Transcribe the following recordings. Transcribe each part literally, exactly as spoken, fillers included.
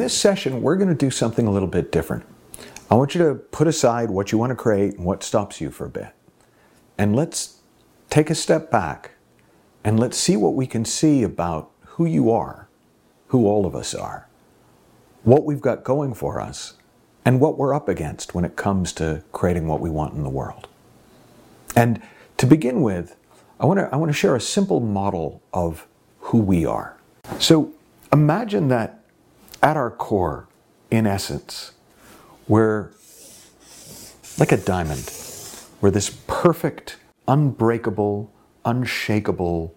this session, we're going to do something a little bit different. I want you to put aside what you want to create and what stops you for a bit. And let's take a step back and let's see what we can see about who you are, who all of us are, what we've got going for us, and what we're up against when it comes to creating what we want in the world. And to begin with, I want to I want to share a simple model of who we are. So imagine that at our core, in essence, we're like a diamond. We're this perfect, unbreakable, unshakable,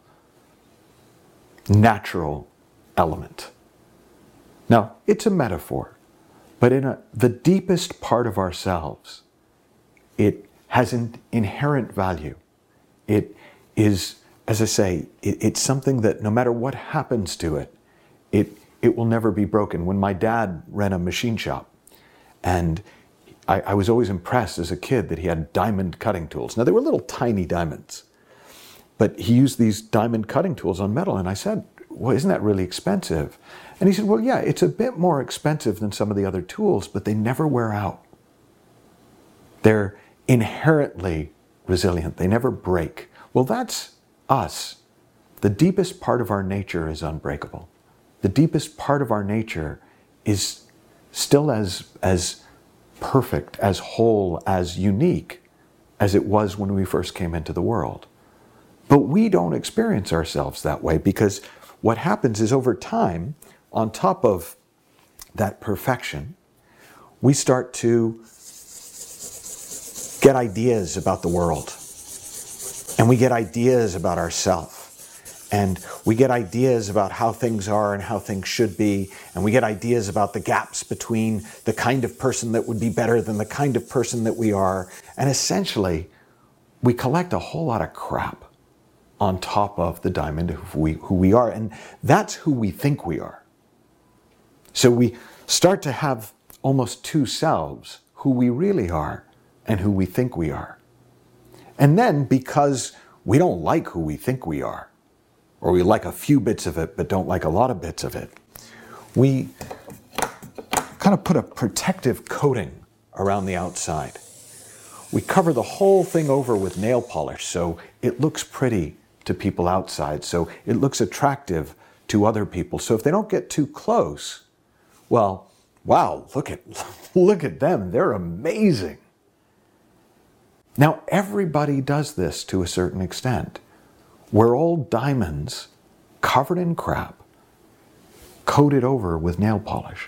natural element. Now, it's a metaphor, but in a, the deepest part of ourselves, it has an inherent value. It is, as I say, it, it's something that no matter what happens to it, it it will never be broken. When my dad ran a machine shop, and I, I was always impressed as a kid that he had diamond cutting tools. Now, they were little tiny diamonds, but he used these diamond cutting tools on metal, and I said, well, isn't that really expensive? And he said, well, yeah, it's a bit more expensive than some of the other tools, but they never wear out. They're inherently resilient. They never break. Well, that's us. The deepest part of our nature is unbreakable. The deepest part of our nature is still as, as perfect, as whole, as unique as it was when we first came into the world. But we don't experience ourselves that way, because what happens is over time, on top of that perfection, we start to get ideas about the world. And we get ideas about ourselves. And we get ideas about how things are and how things should be. And we get ideas about the gaps between the kind of person that would be better than the kind of person that we are. And essentially, we collect a whole lot of crap on top of the diamond of who we, who we are. And that's who we think we are. So we start to have almost two selves, who we really are and who we think we are. And then, because we don't like who we think we are, or we like a few bits of it but don't like a lot of bits of it, we kind of put a protective coating around the outside. We cover the whole thing over with nail polish so it looks pretty to people outside, so it looks attractive to other people. So if they don't get too close, well, wow, look at, look at them, they're amazing. Now, everybody does this to a certain extent. We're all diamonds covered in crap, coated over with nail polish.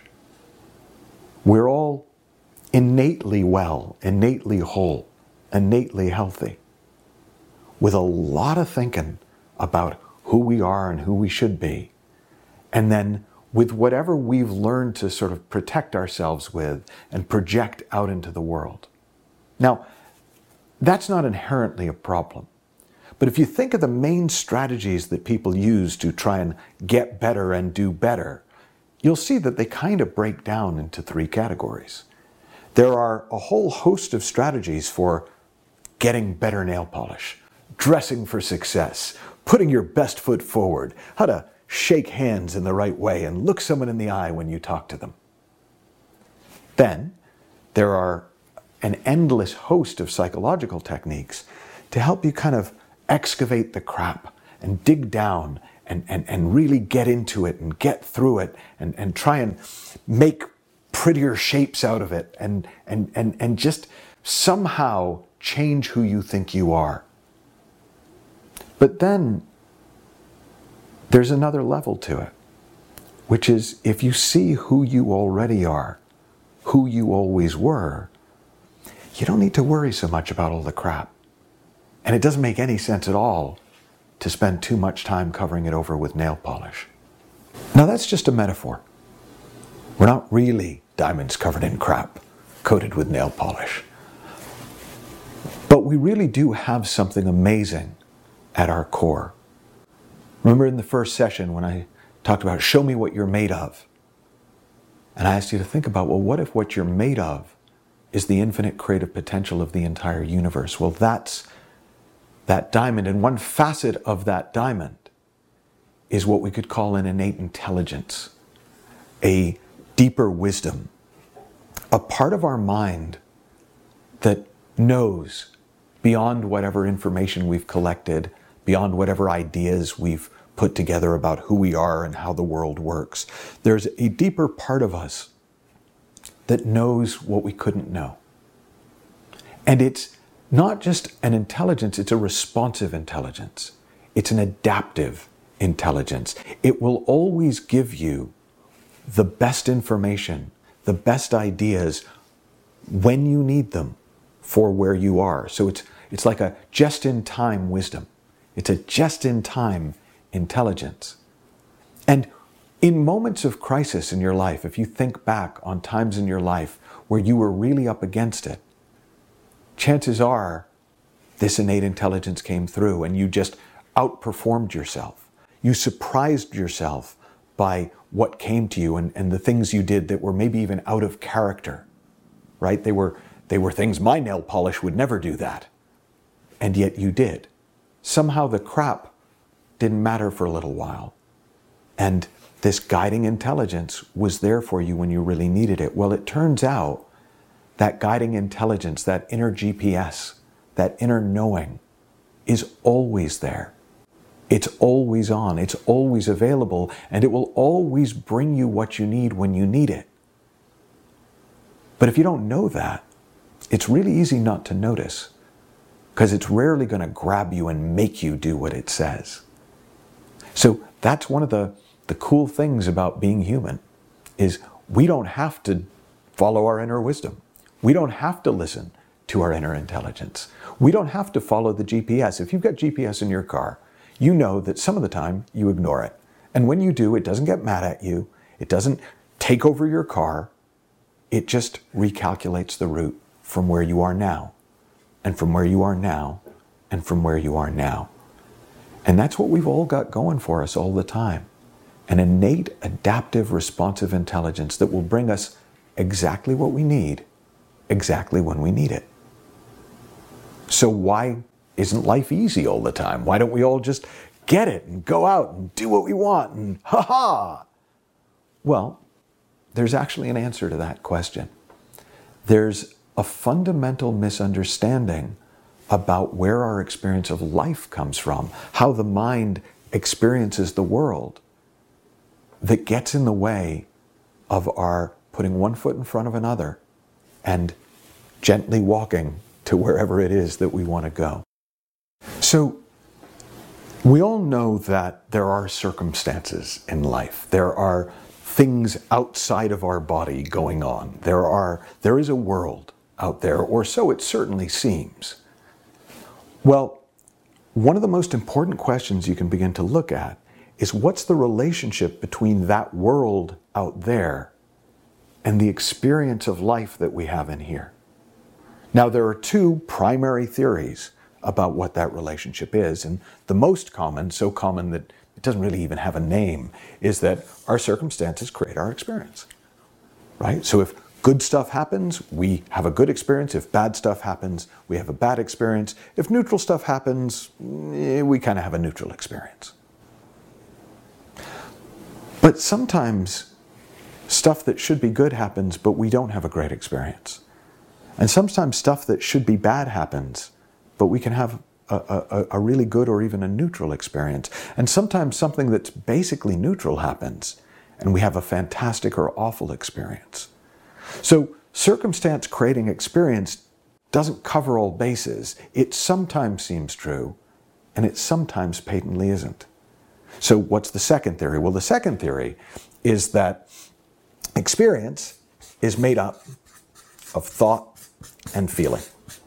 We're all innately well, innately whole, innately healthy, with a lot of thinking about who we are and who we should be. And then with whatever we've learned to sort of protect ourselves with and project out into the world. Now, that's not inherently a problem. But if you think of the main strategies that people use to try and get better and do better, you'll see that they kind of break down into three categories. There are a whole host of strategies for getting better nail polish, dressing for success, putting your best foot forward, how to shake hands in the right way and look someone in the eye when you talk to them. Then there are an endless host of psychological techniques to help you kind of excavate the crap and dig down and, and, and really get into it and get through it and, and try and make prettier shapes out of it and, and, and, and just somehow change who you think you are. But then there's another level to it, which is if you see who you already are, who you always were, you don't need to worry so much about all the crap. And it doesn't make any sense at all to spend too much time covering it over with nail polish. Now, that's just a metaphor. We're not really diamonds covered in crap, coated with nail polish. But we really do have something amazing at our core. Remember in the first session when I talked about show me what you're made of? And I asked you to think about, well, what if what you're made of is the infinite creative potential of the entire universe? Well, that's that diamond. And one facet of that diamond is what we could call an innate intelligence, a deeper wisdom, a part of our mind that knows beyond whatever information we've collected, beyond whatever ideas we've put together about who we are and how the world works. There's a deeper part of us that knows what we couldn't know. And it's not just an intelligence, it's a responsive intelligence. It's an adaptive intelligence. It will always give you the best information, the best ideas when you need them for where you are. So it's it's like a just-in-time wisdom. It's a just-in-time intelligence. And in moments of crisis in your life, if you think back on times in your life where you were really up against it, chances are this innate intelligence came through and you just outperformed yourself. You surprised yourself by what came to you and, and the things you did that were maybe even out of character, right? They were, they were things my nail polish would never do that. And yet you did. Somehow the crap didn't matter for a little while. And this guiding intelligence was there for you when you really needed it. Well, it turns out that guiding intelligence, that inner G P S, that inner knowing is always there. It's always on, it's always available, and it will always bring you what you need when you need it. But if you don't know that, it's really easy not to notice, because it's rarely going to grab you and make you do what it says. So that's one of the, the cool things about being human, is we don't have to follow our inner wisdom. We don't have to listen to our inner intelligence. We don't have to follow the G P S. If you've got G P S in your car, you know that some of the time you ignore it. And when you do, it doesn't get mad at you. It doesn't take over your car. It just recalculates the route from where you are now, and from where you are now, and from where you are now. And that's what we've all got going for us all the time. An innate, adaptive, responsive intelligence that will bring us exactly what we need, exactly when we need it. So why isn't life easy all the time? Why don't we all just get it and go out and do what we want and ha-ha? Well, there's actually an answer to that question. There's a fundamental misunderstanding about where our experience of life comes from, how the mind experiences the world, that gets in the way of our putting one foot in front of another and gently walking to wherever it is that we want to go. So we all know that there are circumstances in life. There are things outside of our body going on. There are, there is a world out there, or so it certainly seems. Well, one of the most important questions you can begin to look at is, what's the relationship between that world out there and the experience of life that we have in here? Now, there are two primary theories about what that relationship is, and the most common, so common that it doesn't really even have a name, is that our circumstances create our experience, right? So if good stuff happens, we have a good experience. If bad stuff happens, we have a bad experience. If neutral stuff happens, we kind of have a neutral experience. But sometimes stuff that should be good happens, but we don't have a great experience. And sometimes stuff that should be bad happens, but we can have a, a, a really good or even a neutral experience. And sometimes something that's basically neutral happens, and we have a fantastic or awful experience. So circumstance creating experience doesn't cover all bases. It sometimes seems true, and it sometimes patently isn't. So what's the second theory? Well, the second theory is that experience is made up of thought and feeling.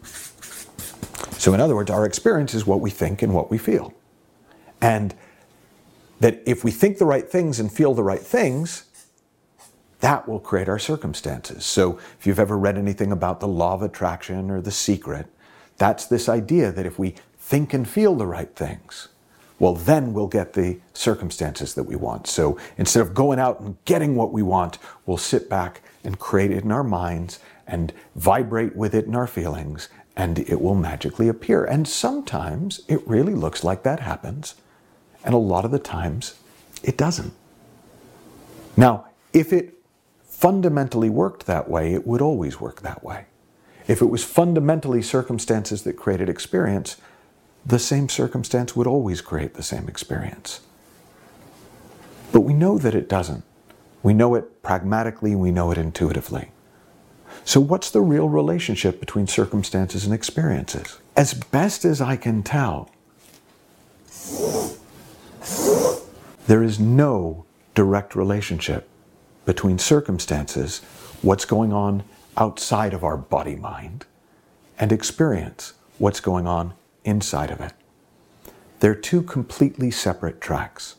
So in other words, our experience is what we think and what we feel. And that if we think the right things and feel the right things, that will create our circumstances. So if you've ever read anything about the law of attraction or The Secret, that's this idea that if we think and feel the right things, well, then we'll get the circumstances that we want. So instead of going out and getting what we want, we'll sit back and create it in our minds and vibrate with it in our feelings, and it will magically appear. And sometimes it really looks like that happens, and a lot of the times it doesn't. Now, if it fundamentally worked that way, it would always work that way. If it was fundamentally circumstances that created experience, the same circumstance would always create the same experience. But we know that it doesn't. We know it pragmatically, we know it intuitively. So what's the real relationship between circumstances and experiences? As best as I can tell, there is no direct relationship between circumstances, what's going on outside of our body-mind, and experience, what's going on inside of it. They're two completely separate tracks.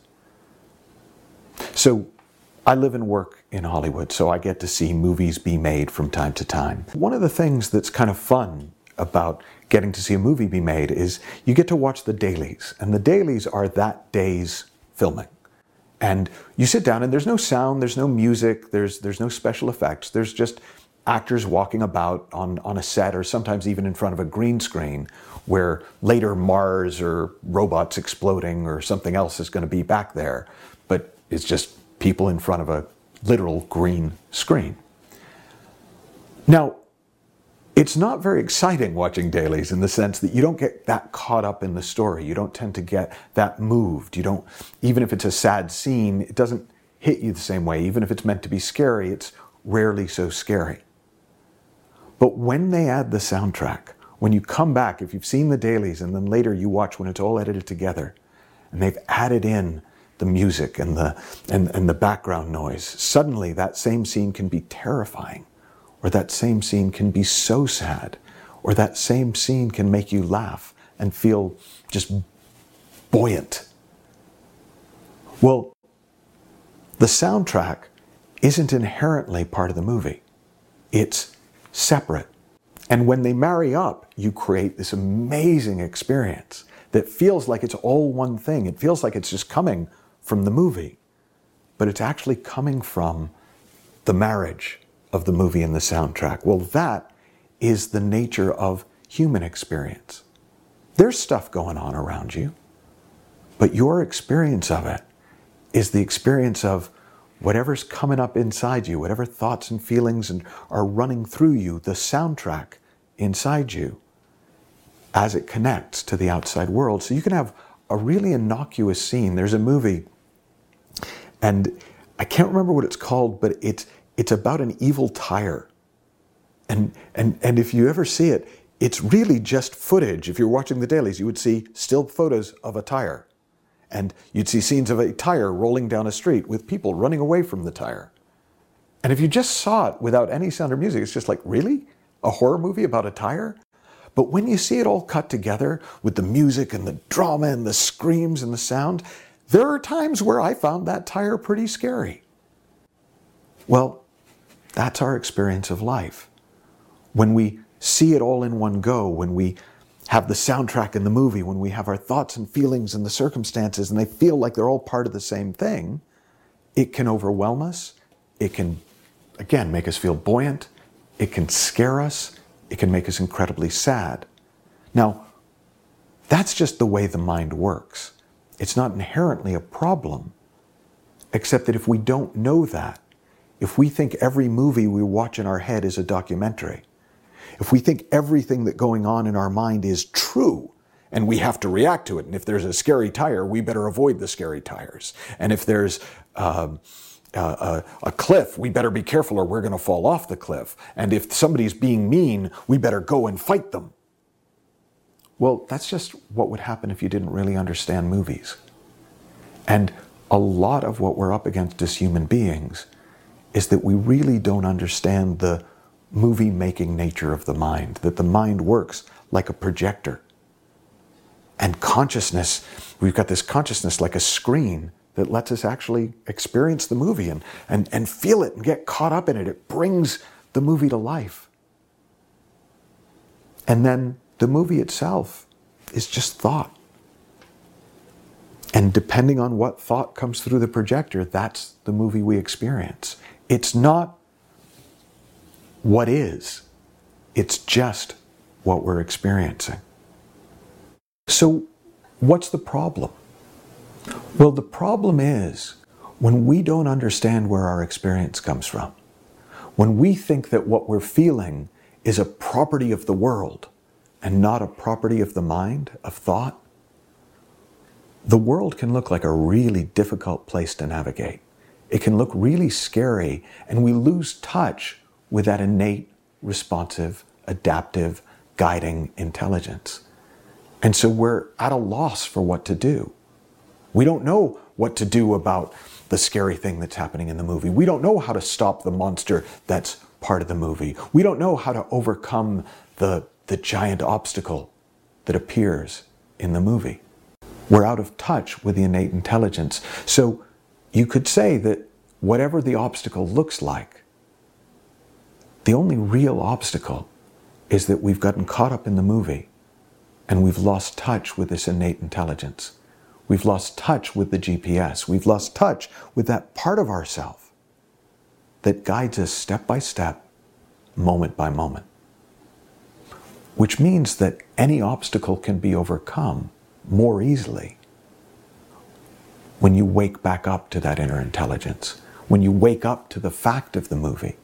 So I live and work in Hollywood, so I get to see movies be made from time to time. One of the things that's kind of fun about getting to see a movie be made is you get to watch the dailies, and the dailies are that day's filming. And you sit down and there's no sound, there's no music, there's there's no special effects, there's just actors walking about on, on a set, or sometimes even in front of a green screen where later Mars or robots exploding or something else is going to be back there. But it's just people in front of a literal green screen. Now, it's not very exciting watching dailies in the sense that you don't get that caught up in the story. You don't tend to get that moved. You don't, even if it's a sad scene, it doesn't hit you the same way. Even if it's meant to be scary, it's rarely so scary. But when they add the soundtrack, when you come back, if you've seen the dailies and then later you watch when it's all edited together, and they've added in the music and the, and, and the background noise, suddenly that same scene can be terrifying. Or that same scene can be so sad, or that same scene can make you laugh and feel just buoyant. Well, the soundtrack isn't inherently part of the movie. It's separate. And when they marry up, you create this amazing experience that feels like it's all one thing. It feels like it's just coming from the movie, but it's actually coming from the marriage of the movie and the soundtrack. Well, that is the nature of human experience. There's stuff going on around you, but your experience of it is the experience of whatever's coming up inside you, whatever thoughts and feelings and are running through you, the soundtrack inside you as it connects to the outside world. So you can have a really innocuous scene. There's a movie, and I can't remember what it's called, but it's It's about an evil tire. And, and, and if you ever see it, it's really just footage. If you're watching the dailies, you would see still photos of a tire. And you'd see scenes of a tire rolling down a street with people running away from the tire. And if you just saw it without any sound or music, it's just like, really? A horror movie about a tire? But when you see it all cut together with the music and the drama and the screams and the sound, there are times where I found that tire pretty scary. Well, that's our experience of life. When we see it all in one go, when we have the soundtrack in the movie, when we have our thoughts and feelings and the circumstances, and they feel like they're all part of the same thing, it can overwhelm us. It can, again, make us feel buoyant. It can scare us. It can make us incredibly sad. Now, that's just the way the mind works. It's not inherently a problem, except that if we don't know that, if we think every movie we watch in our head is a documentary, if we think everything that's going on in our mind is true and we have to react to it, and if there's a scary tire, we better avoid the scary tires, and if there's um, uh, a, a cliff, we better be careful or we're going to fall off the cliff, and if somebody's being mean, we better go and fight them. Well, that's just what would happen if you didn't really understand movies. And a lot of what we're up against as human beings is that we really don't understand the movie-making nature of the mind, that the mind works like a projector. And consciousness, we've got this consciousness like a screen that lets us actually experience the movie and, and, and feel it and get caught up in it. It brings the movie to life. And then the movie itself is just thought. And depending on what thought comes through the projector, that's the movie we experience. It's not what is, it's just what we're experiencing. So what's the problem? Well, the problem is when we don't understand where our experience comes from, When we think that what we're feeling is a property of the world and not a property of the mind, of thought, the world can look like a really difficult place to navigate. It can look really scary, and we lose touch with that innate, responsive, adaptive, guiding intelligence. And so we're at a loss for what to do. We don't know what to do about the scary thing that's happening in the movie. We don't know how to stop the monster that's part of the movie. We don't know how to overcome the, the giant obstacle that appears in the movie. We're out of touch with the innate intelligence. So you could say that whatever the obstacle looks like, the only real obstacle is that we've gotten caught up in the movie and we've lost touch with this innate intelligence. We've lost touch with the G P S. We've lost touch with that part of ourself that guides us step by step, moment by moment. Which means that any obstacle can be overcome more easily when you wake back up to that inner intelligence, when you wake up to the fact of the movie,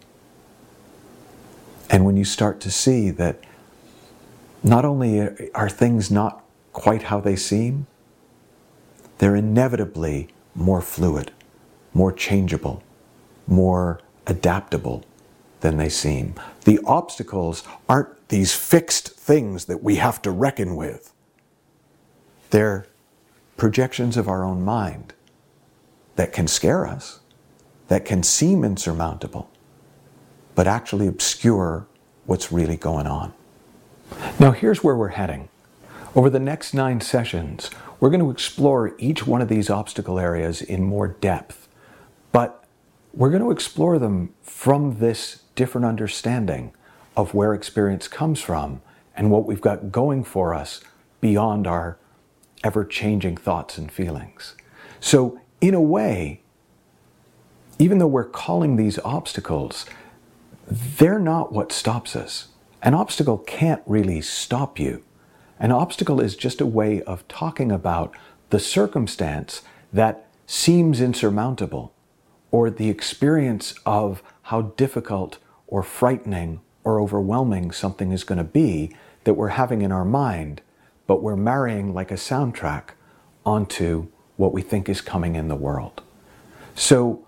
and when you start to see that not only are things not quite how they seem, they're inevitably more fluid, more changeable, more adaptable than they seem. The obstacles aren't these fixed things that we have to reckon with. They're projections of our own mind that can scare us, that can seem insurmountable, but actually obscure what's really going on. Now here's where we're heading. Over the next nine sessions, we're going to explore each one of these obstacle areas in more depth, but we're going to explore them from this different understanding of where experience comes from and what we've got going for us beyond our ever-changing thoughts and feelings. So in a way, even though we're calling these obstacles, they're not what stops us. An obstacle can't really stop you. An obstacle is just a way of talking about the circumstance that seems insurmountable, or the experience of how difficult or frightening or overwhelming something is going to be that we're having in our mind, but we're marrying like a soundtrack onto what we think is coming in the world. So,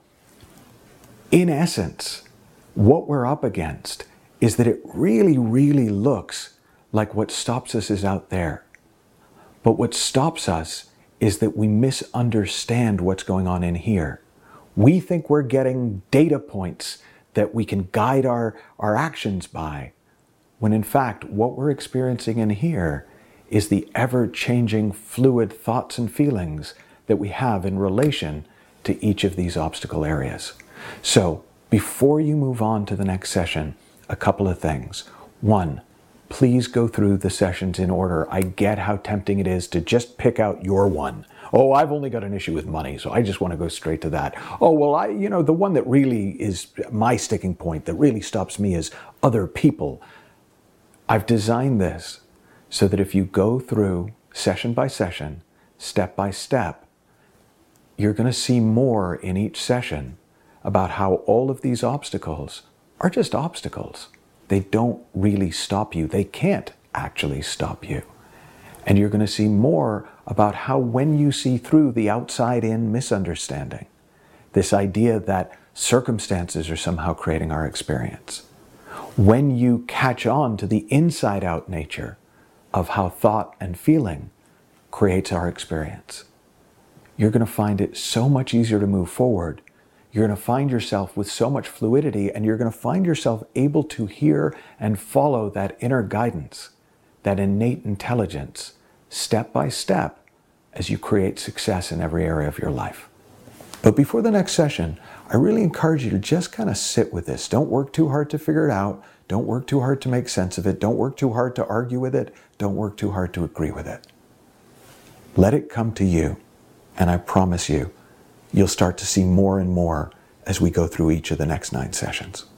in essence, what we're up against is that it really, really looks like what stops us is out there. But what stops us is that we misunderstand what's going on in here. We think we're getting data points that we can guide our, our actions by, when in fact what we're experiencing in here is the ever-changing fluid thoughts and feelings that we have in relation to each of these obstacle areas. So, before you move on to the next session, a couple of things. One, please go through the sessions in order. I get how tempting it is to just pick out your one. Oh, I've only got an issue with money, so I just want to go straight to that. Oh, well, I, you know, the one that really is my sticking point, that really stops me, is other people. I've designed this so that if you go through session by session, step by step, you're going to see more in each session about how all of these obstacles are just obstacles. They don't really stop you. They can't actually stop you. And you're going to see more about how when you see through the outside-in misunderstanding, this idea that circumstances are somehow creating our experience, when you catch on to the inside-out nature of how thought and feeling creates our experience, you're going to find it so much easier to move forward. You're going to find yourself with so much fluidity, and you're going to find yourself able to hear and follow that inner guidance, that innate intelligence, step by step, as you create success in every area of your life. But before the next session, I really encourage you to just kind of sit with this. Don't work too hard to figure it out. Don't work too hard to make sense of it. Don't work too hard to argue with it. Don't work too hard to agree with it. Let it come to you, and I promise you, you'll start to see more and more as we go through each of the next nine sessions.